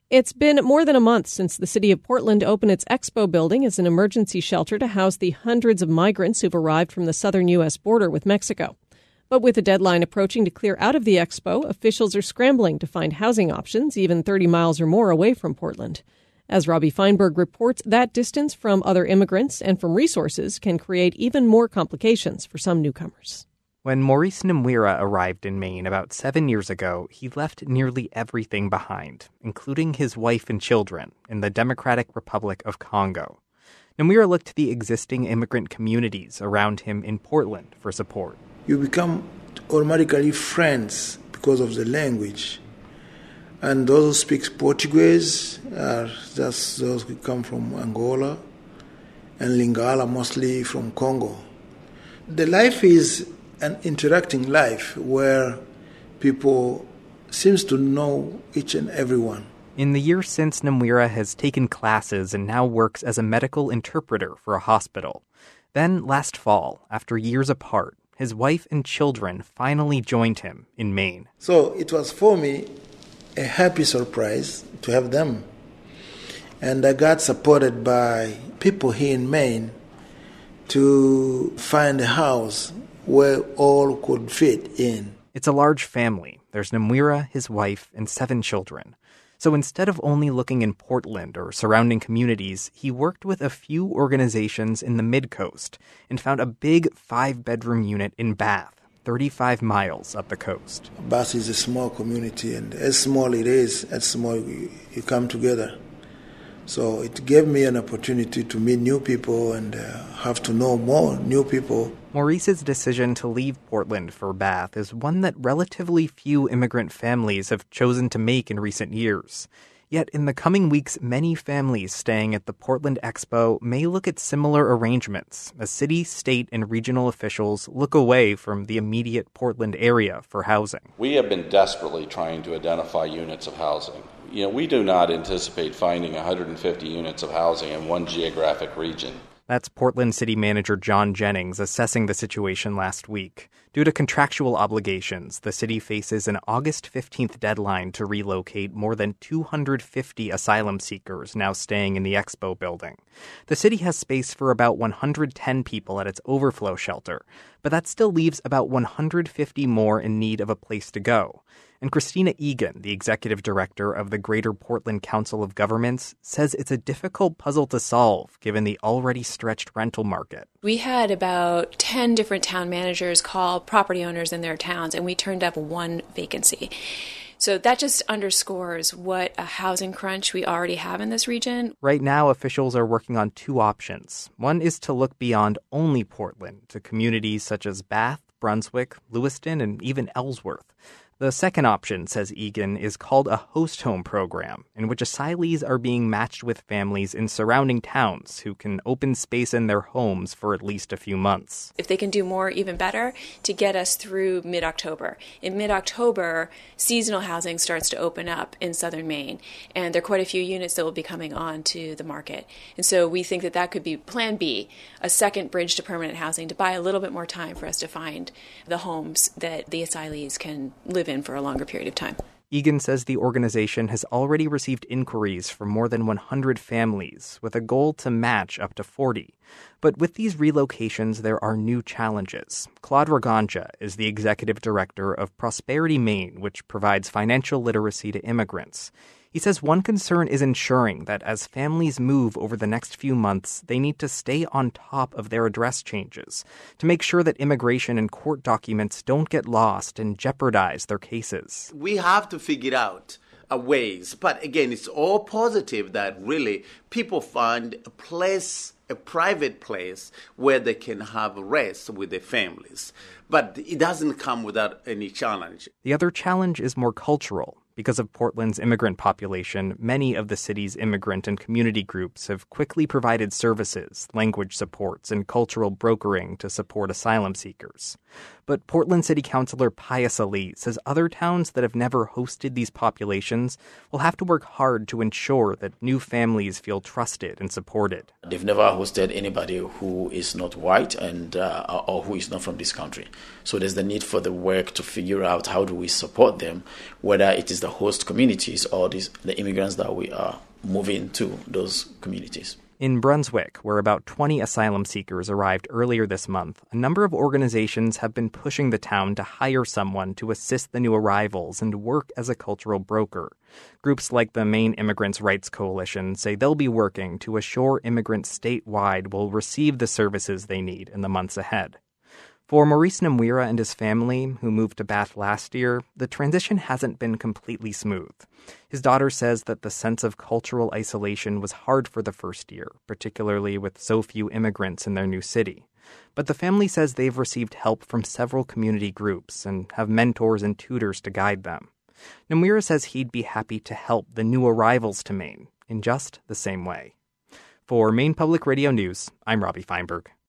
It's been more than a month since the city of Portland opened its Expo building as an emergency shelter to house the hundreds of migrants who've arrived from the southern U.S. border with Mexico. But with the deadline approaching to clear out of the Expo, officials are scrambling to find housing options even 30 miles or more away from Portland. As Robbie Feinberg reports, that distance from other immigrants and from resources can create even more complications for some newcomers. When Maurice Namwira arrived in Maine about 7 years ago, he left nearly everything behind, including his wife and children, in the Democratic Republic of Congo. Namwira looked to the existing immigrant communities around him in Portland for support. You become automatically friends because of the language. And those who speak Portuguese are just those who come from Angola, and Lingala mostly from Congo. The life is an interacting life where people seems to know each and everyone. In the year since, Namwira has taken classes and now works as a medical interpreter for a hospital. Then last fall, after years apart, his wife and children finally joined him in Maine. So it was for me a happy surprise to have them. And I got supported by people here in Maine to find a house where all could fit in. It's a large family. There's Namwira, his wife, and 7 children. So instead of only looking in Portland or surrounding communities, he worked with a few organizations in the Mid-Coast and found a big 5-bedroom unit in Bath, 35 miles up the coast. Bath is a small community, and as small it is, as small you come together. So it gave me an opportunity to meet new people and have to know more new people. Maurice's decision to leave Portland for Bath is one that relatively few immigrant families have chosen to make in recent years. Yet in the coming weeks, many families staying at the Portland Expo may look at similar arrangements as city, state, and regional officials look away from the immediate Portland area for housing. We have been desperately trying to identify units of housing. We do not anticipate finding 150 units of housing in one geographic region. That's Portland City Manager John Jennings assessing the situation last week. Due to contractual obligations, the city faces an August 15th deadline to relocate more than 250 asylum seekers now staying in the Expo building. The city has space for about 110 people at its overflow shelter, but that still leaves about 150 more in need of a place to go. And Christina Egan, the executive director of the Greater Portland Council of Governments, says it's a difficult puzzle to solve given the already stretched rental market. We had about 10 different town managers call property owners in their towns, and we turned up 1 vacancy. So that just underscores what a housing crunch we already have in this region. Right now, officials are working on 2 options. One is to look beyond only Portland to communities such as Bath, Brunswick, Lewiston, and even Ellsworth. The second option, says Egan, is called a host home program, in which asylees are being matched with families in surrounding towns who can open space in their homes for at least a few months. If they can do more, even better, to get us through mid-October. In mid-October, seasonal housing starts to open up in southern Maine, and there are quite a few units that will be coming on to the market. And so we think that that could be Plan B, a second bridge to permanent housing, to buy a little bit more time for us to find the homes that the asylees can live in for a longer period of time. Egan says the organization has already received inquiries from more than 100 families, with a goal to match up to 40. But with these relocations, there are new challenges. Claude Raganja is the executive director of Prosperity Maine, which provides financial literacy to immigrants. He says one concern is ensuring that as families move over the next few months, they need to stay on top of their address changes to make sure that immigration and court documents don't get lost and jeopardize their cases. We have to figure out ways, but again, it's all positive that really people find a place, a private place where they can have rest with their families. But it doesn't come without any challenge. The other challenge is more cultural. Because of Portland's immigrant population, many of the city's immigrant and community groups have quickly provided services, language supports, and cultural brokering to support asylum seekers. But Portland City Councilor Pius Ali says other towns that have never hosted these populations will have to work hard to ensure that new families feel trusted and supported. They've never hosted anybody who is not white and or who is not from this country. So there's the need for the work to figure out how do we support them, whether it is the the host communities or the immigrants that we are moving to those communities. In Brunswick, where about 20 asylum seekers arrived earlier this month, a number of organizations have been pushing the town to hire someone to assist the new arrivals and work as a cultural broker. Groups like the Maine Immigrants' Rights Coalition say they'll be working to assure immigrants statewide will receive the services they need in the months ahead. For Maurice Namwira and his family, who moved to Bath last year, the transition hasn't been completely smooth. His daughter says that the sense of cultural isolation was hard for the first year, particularly with so few immigrants in their new city. But the family says they've received help from several community groups and have mentors and tutors to guide them. Namwira says he'd be happy to help the new arrivals to Maine in just the same way. For Maine Public Radio News, I'm Robbie Feinberg.